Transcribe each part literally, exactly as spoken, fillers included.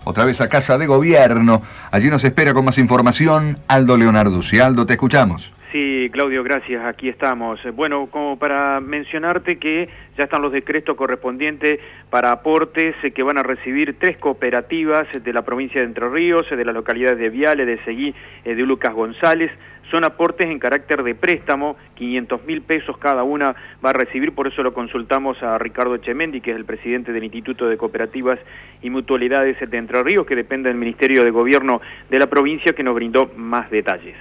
otra vez a Casa de Gobierno. Allí nos espera con más información Aldo Leonarduzzi. Aldo, te escuchamos. Sí, Claudio, gracias. Aquí estamos. Bueno, como para mencionarte que ya están los decretos correspondientes para aportes que van a recibir tres cooperativas de la provincia de Entre Ríos, de las localidades de Viale, de Seguí, de Lucas González. Son aportes en carácter de préstamo, quinientos mil pesos cada una va a recibir, por eso lo consultamos a Ricardo Echemendi, que es el presidente del Instituto de Cooperativas y Mutualidades de Entre Ríos, que depende del Ministerio de Gobierno de la provincia, que nos brindó más detalles.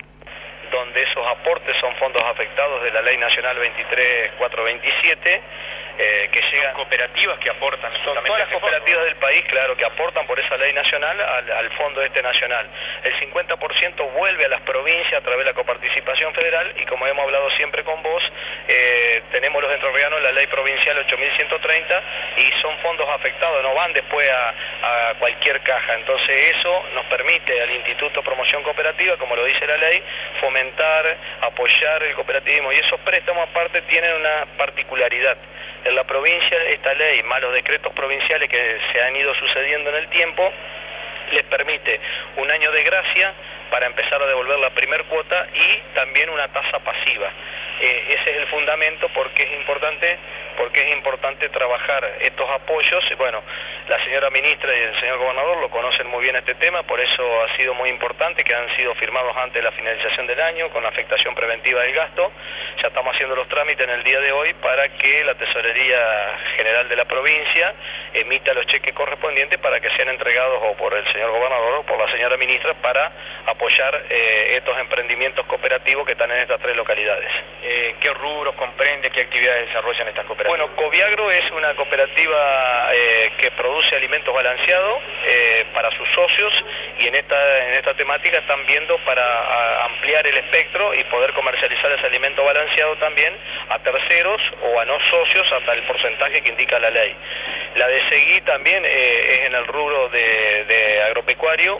Donde esos aportes son fondos afectados de la Ley Nacional veintitrés mil cuatrocientos veintisiete, eh, que llegan... ¿Son cooperativas que aportan? Son todas las cooperativas del país, claro, que aportan por esa ley nacional al, al fondo este nacional. El cincuenta por ciento vuelve a las provincias a través de la coparticipación federal y, como hemos hablado siempre con vos, eh, tenemos los entrerrianos la ley provincial ocho mil ciento treinta y son fondos afectados, no van después a, a cualquier caja. Entonces eso nos permite al Instituto de Promoción Cooperativa, como lo dice la ley, fomentar, apoyar el cooperativismo, y esos préstamos aparte tienen una particularidad. En la provincia, esta ley, más los decretos provinciales que se han ido sucediendo en el tiempo, les permite un año de gracia para empezar a devolver la primer cuota y también una tasa pasiva. Eh, ese es el fundamento porque es importante porque es importante trabajar estos apoyos. Bueno, la señora ministra y el señor gobernador lo conocen muy bien este tema, por eso ha sido muy importante que han sido firmados antes de la finalización del año con la afectación preventiva del gasto. Ya estamos haciendo los trámites en el día de hoy para que la Tesorería General de la provincia emita los cheques correspondientes para que sean entregados o por el señor gobernador o por la señora ministra para apoyar eh, estos emprendimientos cooperativos que están en estas tres localidades. Eh, ¿Qué rubros comprende, qué actividades desarrollan estas cooperativas? Bueno, Coviagro es una cooperativa eh, que produce alimentos balanceados eh, para sus socios, y en esta en esta temática están viendo para a, ampliar el espectro y poder comercializar ese alimento balanceado también a terceros o a no socios hasta el porcentaje que indica la ley. La de Seguí también eh, es en el rubro de, de agropecuario,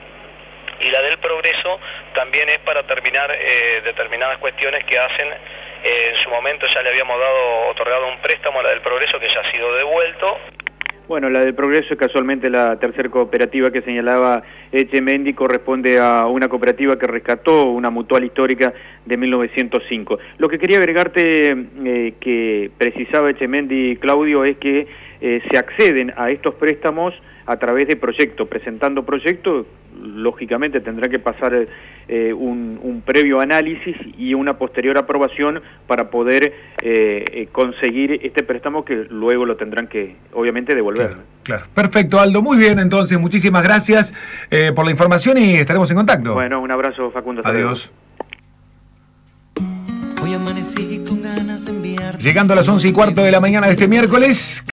y la del Progreso también es para terminar eh, determinadas cuestiones que hacen. Eh, en su momento ya le habíamos dado otorgado un préstamo a la del Progreso que ya ha sido devuelto. Bueno, la del Progreso es casualmente la tercera cooperativa que señalaba Echemendi, corresponde a una cooperativa que rescató una mutual histórica de mil novecientos cinco. Lo que quería agregarte eh, que precisaba Echemendi, Claudio, es que eh, se acceden a estos préstamos a través de proyectos, presentando proyectos. Lógicamente tendrá que pasar eh, un, un previo análisis y una posterior aprobación para poder eh, eh, conseguir este préstamo, que luego lo tendrán que, obviamente, devolver. Claro, claro. Perfecto, Aldo. Muy bien, entonces, muchísimas gracias eh, por la información y estaremos en contacto. Bueno, un abrazo, Facundo. Adiós. Hoy amanecí con ganas de enviar. Llegando a las once y cuarto de la mañana de este miércoles.